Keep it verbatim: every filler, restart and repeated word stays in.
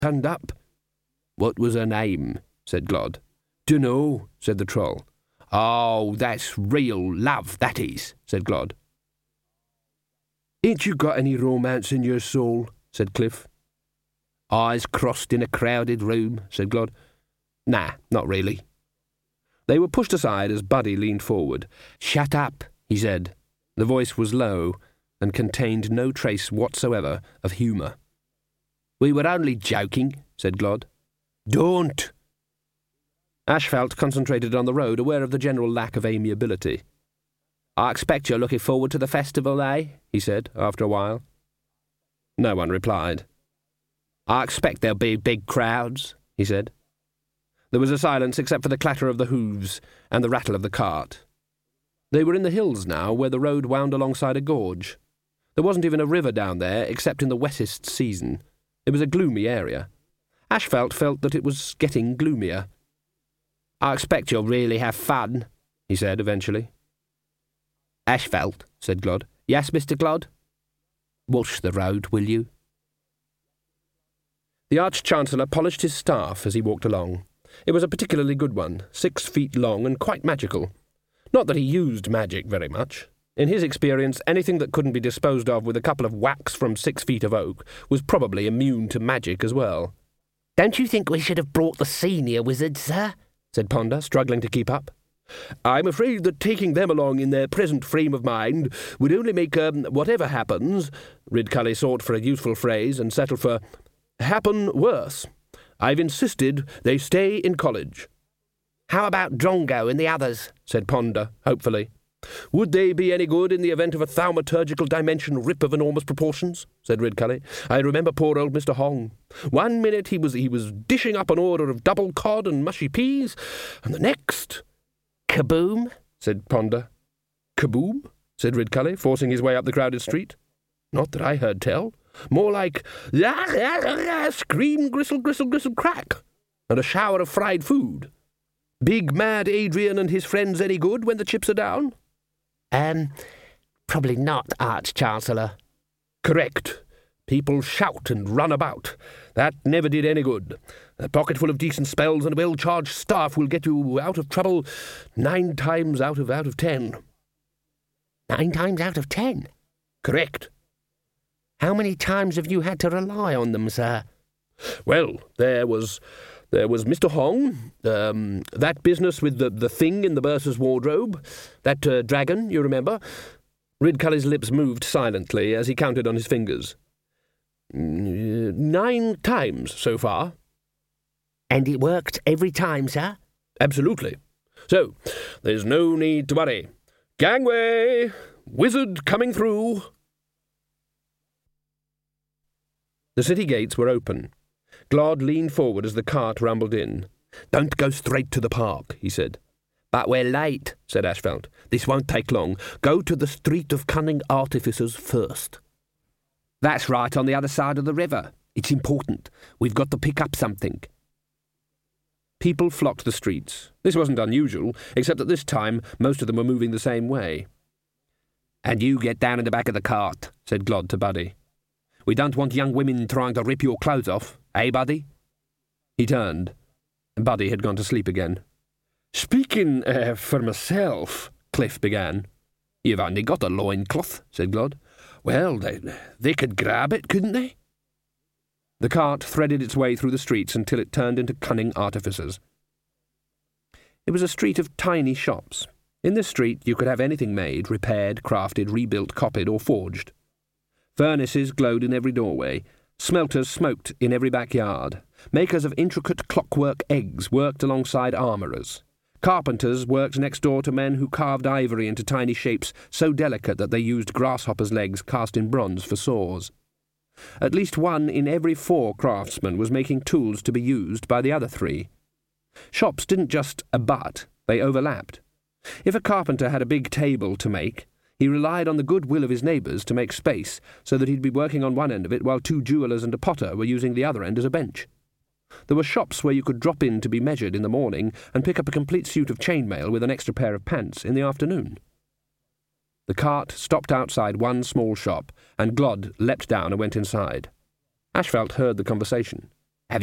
turned up." "What was her name?" said Glod. "Dunno," said the Troll. "Oh, that's real love, that is," said Glod. "Ain't you got any romance in your soul?" said Cliff. "Eyes crossed in a crowded room," said Glod. "Nah, not really." They were pushed aside as Buddy leaned forward. "Shut up," he said. The voice was low and contained no trace whatsoever of humour. "We were only joking," said Glod. "Don't!" Ashfelt concentrated on the road, aware of the general lack of amiability. "I expect you're looking forward to the festival, eh?" he said, after a while. No one replied. "I expect there'll be big crowds," he said. There was a silence except for the clatter of the hooves and the rattle of the cart. They were in the hills now, where the road wound alongside a gorge. There wasn't even a river down there, except in the wettest season. It was a gloomy area. Ashfelt felt that it was getting gloomier. "I expect you'll really have fun," he said eventually. "Ashfelt," said Glod. "Yes, Mister Glod?" "Watch the road, will you?" The Arch-Chancellor polished his staff as he walked along. It was a particularly good one, six feet long and quite magical. Not that he used magic very much. In his experience, anything that couldn't be disposed of with a couple of whacks from six feet of oak was probably immune to magic as well. "Don't you think we should have brought the senior wizard, sir?" said Ponder, struggling to keep up. "I'm afraid that taking them along in their present frame of mind would only make, um, whatever happens," Ridcully sought for a useful phrase and settled for, "happen worse. I've insisted they stay in college." "How about Drongo and the others?" said Ponder, hopefully. "Would they be any good in the event of a thaumaturgical dimension rip of enormous proportions?" said Ridcully. "I remember poor old Mister Hong. One minute he was he was dishing up an order of double cod and mushy peas, and the next—" "Kaboom?" said Ponder. "Kaboom?" said Ridcully, forcing his way up the crowded street. "Not that I heard tell. More like, ah, ah, ah, scream, gristle, gristle, gristle, crack, and a shower of fried food. Big mad Adrian and his friends any good when the chips are down?" Um, probably not, Arch-Chancellor." "Correct. People shout and run about. That never did any good. A pocketful of decent spells and a well-charged staff will get you out of trouble nine times out of out of ten." Nine times out of ten? "Correct." "How many times have you had to rely on them, sir?" "Well, there was... There was Mister Hong, um, that business with the, the thing in the bursar's wardrobe, that uh, dragon, you remember?" Ridcully's lips moved silently as he counted on his fingers. "Nine times so far." "And it worked every time, sir?" "Absolutely. So, there's no need to worry. Gangway! Wizard coming through!" The city gates were open. Glod leaned forward as the cart rumbled in. "Don't go straight to the park," he said. "But we're late," said Ashfelt. "This won't take long. Go to the Street of Cunning Artificers first." "That's right, on the other side of the river. It's important. We've got to pick up something." People flocked the streets. This wasn't unusual, except that this time most of them were moving the same way. "And you get down in the back of the cart," said Glod to Buddy. "We don't want young women trying to rip your clothes off, eh, Buddy?" He turned. Buddy had gone to sleep again. "Speaking uh, for myself," Cliff began. "You've only got a loincloth," said Glod. "Well, they, they could grab it, couldn't they?" The cart threaded its way through the streets until it turned into Cunning Artificers. It was a street of tiny shops. In this street you could have anything made, repaired, crafted, rebuilt, copied, or forged. Furnaces glowed in every doorway. Smelters smoked in every backyard. Makers of intricate clockwork eggs worked alongside armourers. Carpenters worked next door to men who carved ivory into tiny shapes so delicate that they used grasshoppers' legs cast in bronze for saws. At least one in every four craftsmen was making tools to be used by the other three. Shops didn't just abut, they overlapped. If a carpenter had a big table to make, he relied on the goodwill of his neighbours to make space so that he'd be working on one end of it while two jewellers and a potter were using the other end as a bench. There were shops where you could drop in to be measured in the morning and pick up a complete suit of chainmail with an extra pair of pants in the afternoon. The cart stopped outside one small shop, and Glod leapt down and went inside. Ashfelt heard the conversation.